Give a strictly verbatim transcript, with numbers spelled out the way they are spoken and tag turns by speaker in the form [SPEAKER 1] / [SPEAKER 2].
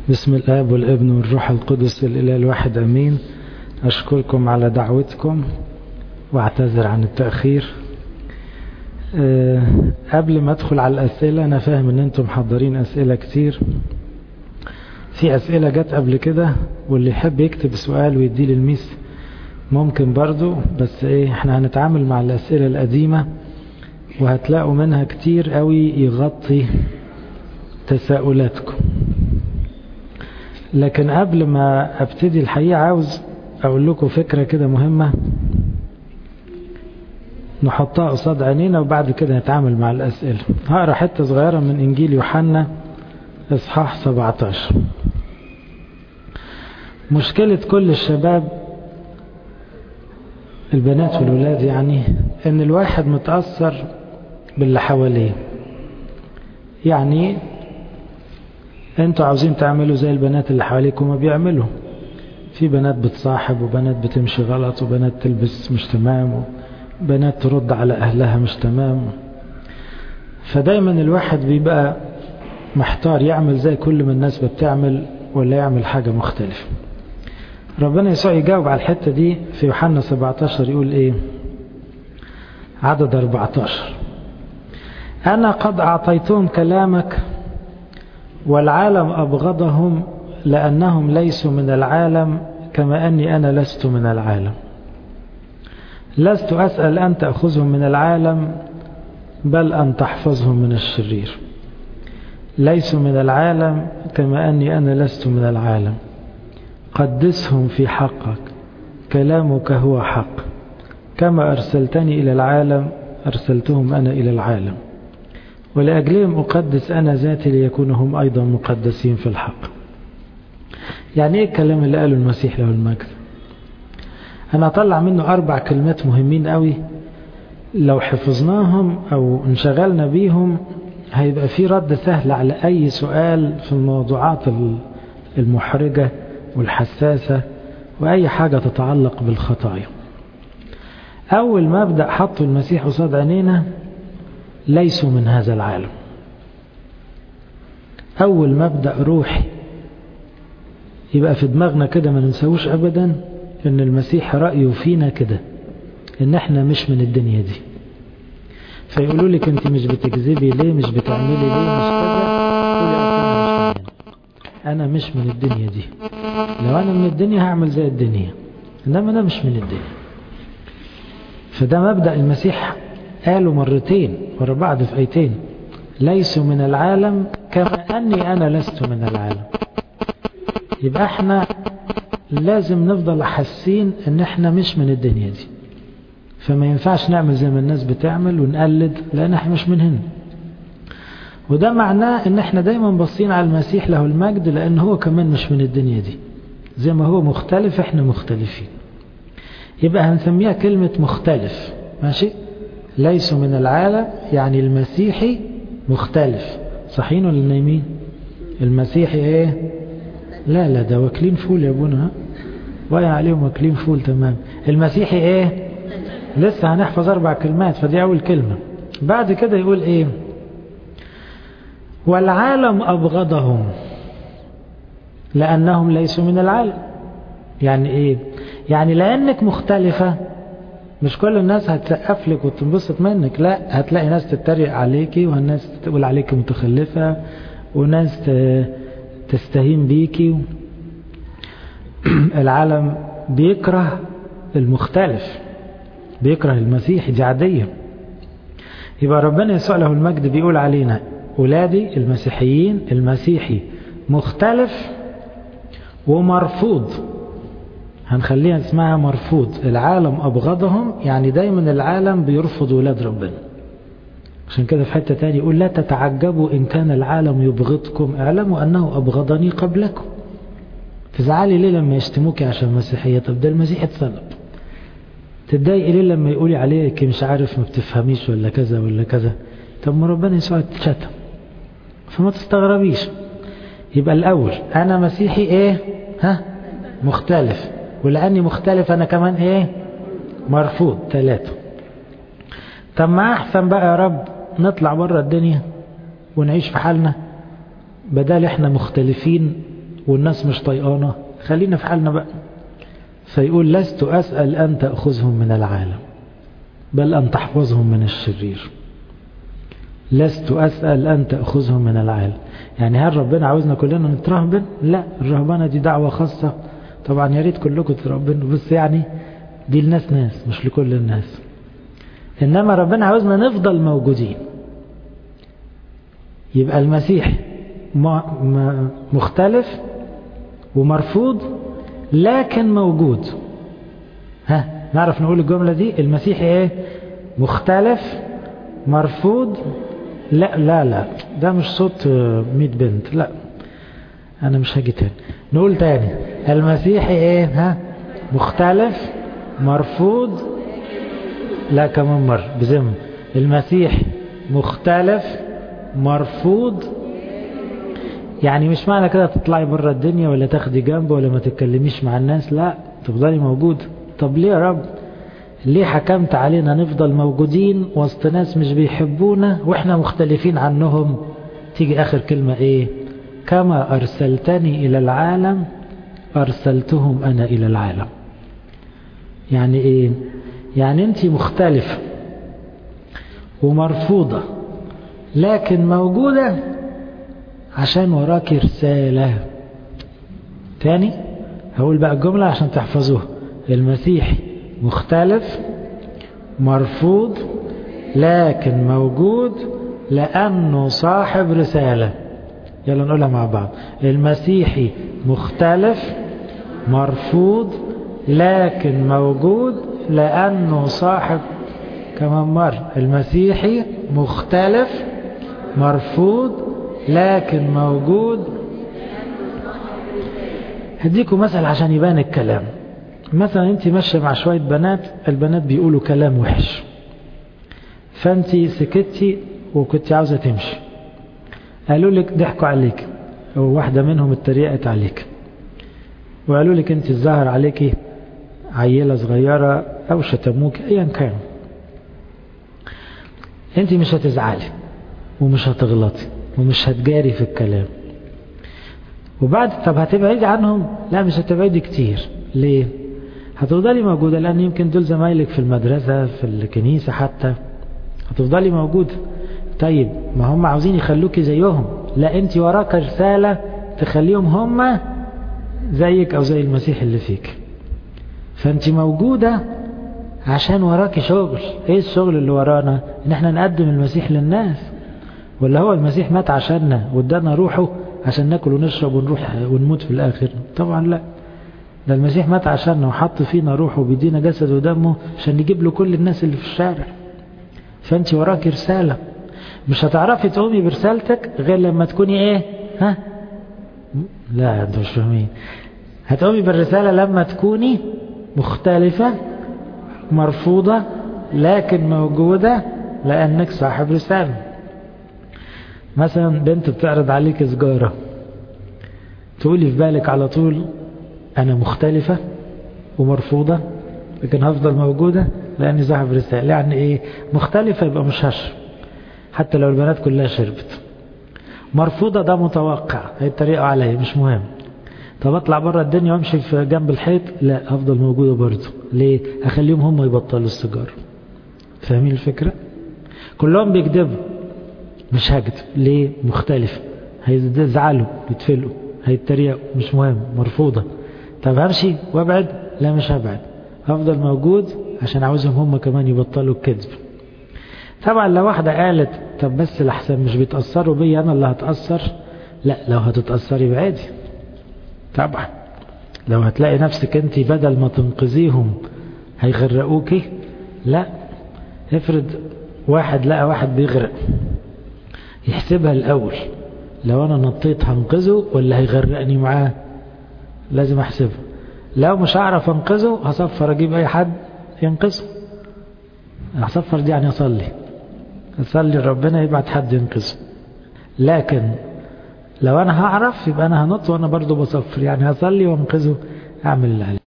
[SPEAKER 1] بسم الآب والابن والروح القدس الإله الواحد أمين. أشكركم على دعوتكم واعتذر عن التأخير. أه قبل ما أدخل على الأسئلة، أنا فاهم أن أنتم محضرين أسئلة كتير. في أسئلة جت قبل كده، واللي يحب يكتب سؤال ويديه للميس ممكن برضو، بس إيه إحنا هنتعامل مع الأسئلة القديمة وهتلاقوا منها كتير قوي يغطي تساؤلاتكم. لكن قبل ما ابتدي الحقيقة عاوز اقول لكم فكرة كده مهمة نحطها قصاد عينينا، وبعد كده نتعامل مع الاسئلة. هقرا حتة صغيرة من انجيل يوحنا اصحاح سبعة عشر. مشكلة كل الشباب البنات والولاد يعني ان الواحد متأثر باللي حواليه. يعني انتوا عاوزين تعملوا زي البنات اللي حواليكم ما بيعملوا. في بنات بتصاحب، وبنات بتمشي غلط، وبنات تلبس مش تمام، وبنات ترد على اهلها مش تمام. فدايما الواحد بيبقى محتار يعمل زي كل ما الناس بتعمل ولا يعمل حاجة مختلفة. ربنا يسوع يجاوب على الحتة دي في يوحنا سبعة عشر. يقول ايه؟ عدد أربعة عشر: انا قد اعطيتهم كلامك والعالم أبغضهم لأنهم ليسوا من العالم كما أني أنا لست من العالم. لست أسأل أن تأخذهم من العالم بل أن تحفظهم من الشرير. ليسوا من العالم كما أني أنا لست من العالم. قدسهم في حقك، كلامك هو حق. كما أرسلتني إلى العالم أرسلتهم أنا إلى العالم، ولأجلهم أقدس أنا ذاتي ليكونوا هم أيضا مقدسين في الحق. يعني إيه الكلام اللي قاله المسيح له المجد؟ أنا أطلع منه أربع كلمات مهمين قوي، لو حفظناهم أو انشغلنا بيهم هيبقى في رد سهل على أي سؤال في الموضوعات المحرجة والحساسة وأي حاجة تتعلق بالخطايا. أول مبدأ حطه المسيح قصاد عينينا: ليسوا من هذا العالم. أول مبدأ روحي يبقى في دماغنا كده ما ننساوش أبدا، إن المسيح رأيه فينا كده، إن إحنا مش من الدنيا دي. فيقولوا لك أنت مش بتكذبي ليه، مش بتعملي ليه، مش كذا، قولي أنا مش من الدنيا دي. لو أنا من الدنيا هعمل زي الدنيا، إنما أنا مش من الدنيا. فده مبدأ المسيح قالوا مرتين ورا بعض في آيتين: ليسوا من العالم كما أني أنا لست من العالم. يبقى احنا لازم نفضل حاسين ان احنا مش من الدنيا دي. فما ينفعش نعمل زي ما الناس بتعمل ونقلد، لان احنا مش من هنا. وده معناه ان احنا دايما باصين على المسيح له المجد، لان هو كمان مش من الدنيا دي. زي ما هو مختلف احنا مختلفين. يبقى هنسميها كلمة مختلف. ماشي؟ ليسوا من العالم يعني المسيحي مختلف. صحيين ولا نايمين؟ المسيحي ايه؟ لا لا ده واكلين فول يا ابونا، واقع عليهم واكلين فول. تمام. المسيحي ايه؟ لسه هنحفظ اربع كلمات، فدي اول كلمة. بعد كده يقول ايه؟ والعالم ابغضهم لانهم ليسوا من العالم. يعني ايه؟ يعني لانك مختلفة مش كل الناس هتسقف لك وتنبسط منك، لا، هتلاقي ناس تتريق عليكي، والناس تقول عليكي متخلفة، وناس تستهين بيكي. العالم بيكره المختلف، بيكره المسيح، دي عادية. يبقى ربنا يسوع له المجد بيقول علينا أولادي المسيحيين المسيحي مختلف ومرفوض. هنخليها اسمها مرفوض. العالم أبغضهم يعني دايما العالم بيرفض ولاد ربنا. عشان كده في حتة تاني يقول: لا تتعجبوا إن كان العالم يبغضكم، اعلموا أنه أبغضني قبلكم. تزعلي ليه لما يشتموكي عشان مسيحية؟ طب ده المسيح اتصلب. تتضايقي ليه لما يقولي عليك مش عارف ما بتفهميش ولا كذا ولا كذا؟ طب ما ربنا يسوع اتشتم. فما تستغربيش. يبقى الأول أنا مسيحي إيه؟ ها؟ مختلف. ولأني مختلف أنا كمان إيه؟ مرفوض. ثلاثة. طب ما أحسن بقى يا رب نطلع بره الدنيا ونعيش في حالنا، بدل إحنا مختلفين والناس مش طيقانة، خلينا في حالنا بقى. فيقول لست أسأل أن تأخذهم من العالم بل أن تحفظهم من الشرير. لست أسأل أن تأخذهم من العالم. يعني هل ربنا عاوزنا كلنا نترهبن؟ لا، الرهبنة دي دعوة خاصة طبعا، يا ريت كلكم ترهبنوا، بس يعني دي الناس ناس مش لكل الناس. إنما ربنا عاوزنا نفضل موجودين. يبقى المسيح مختلف ومرفوض لكن موجود. ها نعرف نقول الجملة دي؟ المسيح ايه؟ مختلف مرفوض. لا لا لا ده مش صوت ميت بنت، لا انا مش هاجي تاني. نقول تاني، المسيح ايه؟ ها مختلف مرفوض. لا كمان مرة بزم. المسيح مختلف مرفوض. يعني مش معنى كده تطلعي بره الدنيا ولا تاخدي جنب ولا ما تتكلميش مع الناس، لا تفضلي موجود. طب ليه يا رب؟ ليه حكمت علينا نفضل موجودين وسط ناس مش بيحبونا واحنا مختلفين عنهم؟ تيجي اخر كلمة ايه؟ كما ارسلتني الى العالم ارسلتهم انا الى العالم. يعني ايه؟ يعني انت مختلفة ومرفوضة لكن موجودة عشان وراك رسالة. تاني هقول بقى الجملة عشان تحفظوها. المسيح مختلف مرفوض لكن موجود لأنه صاحب رسالة. يلا نقولها مع بعض. المسيحي مختلف مرفوض لكن موجود لأنه صاحب. كمان مرة. المسيحي مختلف مرفوض لكن موجود. هديكم مثل عشان يبان الكلام. مثلا انت ماشيه مع شويه بنات، البنات بيقولوا كلام وحش، فانت سكتي وكنت عاوزه تمشي، قالوا لك ضحكوا عليك، او واحده منهم اتريقت عليك وقالوا لك انت الظاهر عليكي عيله صغيره او شتموك ايا كان، انت مش هتزعلي ومش هتغلطي ومش هتجاري في الكلام. وبعد طب هتبعدي عنهم؟ لا مش هتبعدي كتير. ليه؟ هتفضلي موجودة لأن يمكن دول زمايلك في المدرسة في الكنيسة حتى، هتفضلي موجودة. طيب ما هم عاوزين يخلوكي زيهم، لا انت وراك رسالة تخليهم هم زيك أو زي المسيح اللي فيك. فانت موجودة عشان وراك شغل. ايه الشغل اللي ورانا؟ ان احنا نقدم المسيح للناس. ولا هو المسيح مات عشاننا وادانا روحه عشان ناكل ونشرب ونروح ونموت في الآخر؟ طبعا لا، ده المسيح مات عشاننا وحط فينا روحه وبيدينا جسد ودمه عشان نجيب له كل الناس اللي في الشارع. فانت وراك رسالة، مش هتعرفي تقومي برسالتك غير لما تكوني ايه؟ ها لا انتوا مش فاهمين. هتقومي بالرسالة لما تكوني مختلفة مرفوضة لكن موجودة لأنك صاحب رسالة. مثلا بنت بتعرض عليك سجارة، تقولي في بالك على طول أنا مختلفة ومرفوضة لكن هفضل موجودة لأني صاحب رسالة. يعني إيه مختلفة؟ يبقى مش هشرب حتى لو البنات كلها شربت. مرفوضة ده متوقع هيتريقوا عليا مش مهم. طب اطلع بره الدنيا وامشي في جنب الحيط؟ لا هفضل موجودة برضه. ليه؟ هخليهم هم يبطلوا السجارة. فاهمين الفكرة؟ كلهم بيكذبوا مش هكذب. ليه؟ مختلف. هيزعلوا يتفلقوا هيتريقوا مش مهم. مرفوضة. طب همشي وابعد؟ لا مش هبعد، هفضل موجود عشان عاوزهم هم كمان يبطلوا الكذب. طبعا لو واحدة قالت طب بس لحسن مش بيتأثروا بي انا اللي هتأثر، لا لو هتتأثري بعادي. طبعا لو هتلاقي نفسك انت بدل ما تنقذيهم هيغرقوكي، لا. افرض واحد لقى واحد بيغرق، يحسبها الأول، لو أنا نطيت هنقذه ولا هيغرقني معاه؟ لازم أحسبها. لو مش هعرف أنقذه هصفر أجيب أي حد ينقذه. هصفر دي يعني أصلي أصلي ربنا يبعت حد ينقذه. لكن لو أنا هعرف يبقى أنا هنط وأنا برضو بصفر، يعني هصلي وأنقذه، أعمل اللي عليه.